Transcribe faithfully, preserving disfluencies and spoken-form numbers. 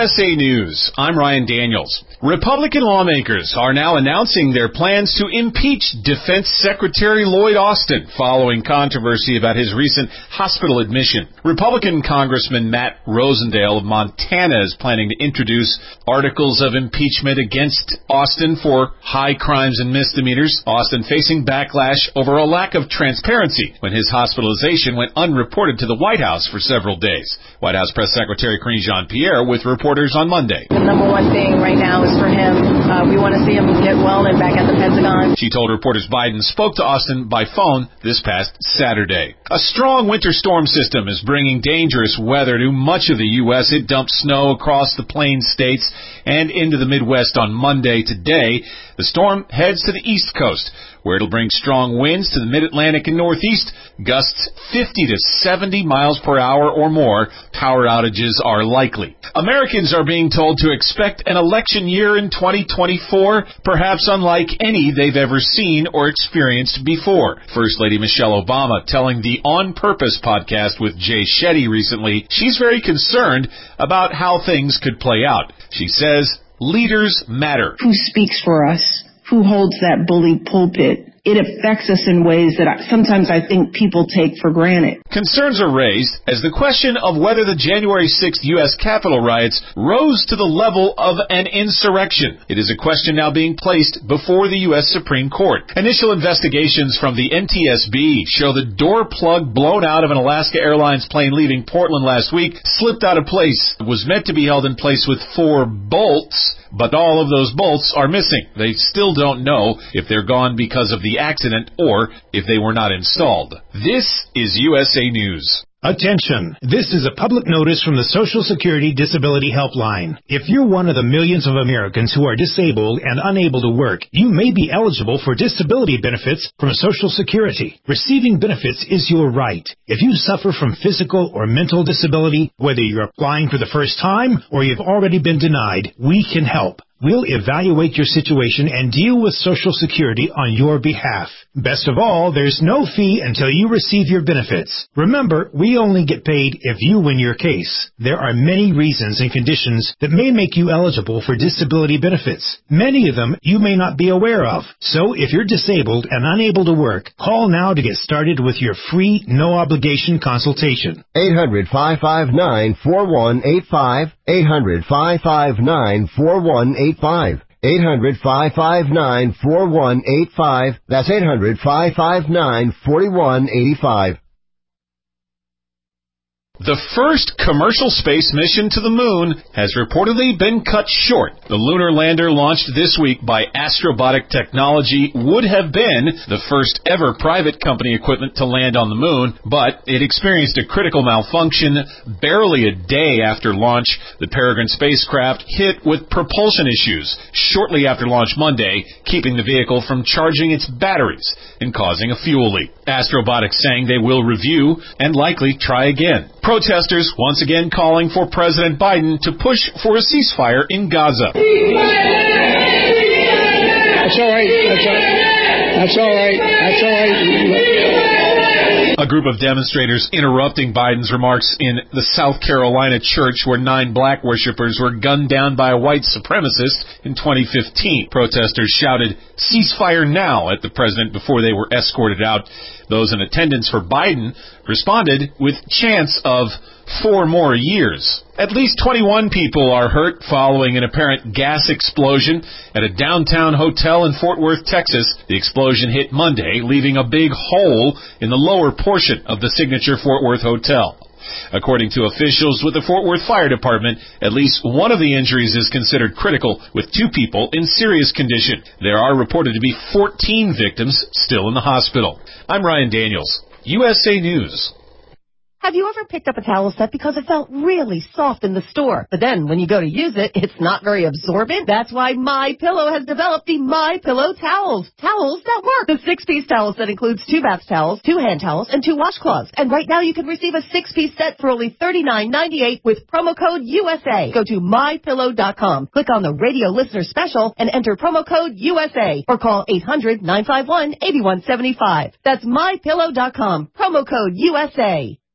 S A News, I'm Ryan Daniels. Republican lawmakers are now announcing their plans to impeach Defense Secretary Lloyd Austin following controversy about his recent hospital admission. Republican Congressman Matt Rosendale of Montana is planning to introduce articles of impeachment against Austin for high crimes and misdemeanors. Austin facing backlash over a lack of transparency when his hospitalization went unreported to the White House for several days. White House Press Secretary Karine Jean-Pierre with reporters on Monday. The number one thing right now is for him. Uh, we want to see him get well and back at the Pentagon. She told reporters Biden spoke to Austin by phone this past Saturday. A strong winter storm system is bringing dangerous weather to much of the U S. It dumped snow across the Plains states and into the Midwest on Monday. Today, the storm heads to the East Coast, where it'll bring strong winds to the Mid-Atlantic and Northeast, gusts fifty to seventy miles per hour or more. Power outages are likely. Americans are being told to expect an election year in twenty twenty-four, perhaps unlike any they've ever seen or experienced before. First Lady Michelle Obama telling the On Purpose podcast with Jay Shetty recently she's very concerned about how things could play out. She says, leaders matter. Who speaks for us? Who holds that bully pulpit? It affects us in ways that I, sometimes I think people take for granted. Concerns are raised as the question of whether the January sixth U S Capitol riots rose to the level of an insurrection. It is a question now being placed before the U S Supreme Court. Initial investigations from the N T S B show the door plug blown out of an Alaska Airlines plane leaving Portland last week slipped out of place. It was meant to be held in place with four bolts, but all of those bolts are missing. They still don't know if they're gone because of the accident or if they were not installed. This is U S A News. Attention! This is a public notice from the Social Security Disability Helpline. If you're one of the millions of Americans who are disabled and unable to work, you may be eligible for disability benefits from Social Security. Receiving benefits is your right. If you suffer from physical or mental disability, whether you're applying for the first time or you've already been denied, we can help. We'll evaluate your situation and deal with Social Security on your behalf. Best of all, there's no fee until you receive your benefits. Remember, we only get paid if you win your case. There are many reasons and conditions that may make you eligible for disability benefits. Many of them you may not be aware of. So if you're disabled and unable to work, call now to get started with your free, no-obligation consultation. eight hundred, five five nine, four one eight five. eight hundred, five five nine, four one eight five. eight hundred, five five nine, four one eight five. That's eight hundred, five five nine, four one eight five. The first commercial space mission to the moon has reportedly been cut short. The lunar lander launched this week by Astrobotic Technology would have been the first ever private company equipment to land on the moon, but it experienced a critical malfunction barely a day after launch. The Peregrine spacecraft hit with propulsion issues shortly after launch Monday, keeping the vehicle from charging its batteries and causing a fuel leak. Astrobotics saying they will review and likely try again. Protesters once again calling for President Biden to push for a ceasefire in Gaza. That's all right. That's all right. That's all right. That's all right. A group of demonstrators interrupting Biden's remarks in the South Carolina church where nine black worshipers were gunned down by a white supremacist in twenty fifteen. Protesters shouted, "Ceasefire now," at the president before they were escorted out. Those in attendance for Biden responded with chants of four more years. At least twenty-one people are hurt following an apparent gas explosion at a downtown hotel in Fort Worth, Texas. The explosion hit Monday, leaving a big hole in the lower portion of the signature Fort Worth hotel. According to officials with the Fort Worth Fire Department, at least one of the injuries is considered critical, with two people in serious condition. There are reported to be fourteen victims still in the hospital. I'm Ryan Daniels, U S A News. Have you ever picked up a towel set because it felt really soft in the store, but then when you go to use it, it's not very absorbent? That's why MyPillow has developed the MyPillow towels. Towels that work. The six-piece towel set includes two bath towels, two hand towels, and two washcloths. And right now you can receive a six-piece set for only thirty-nine ninety-eight with promo code U S A. Go to my pillow dot com, click on the radio listener special, and enter promo code U S A, or call eight hundred, nine five one, eight one seven five. That's my pillow dot com, promo code U S A.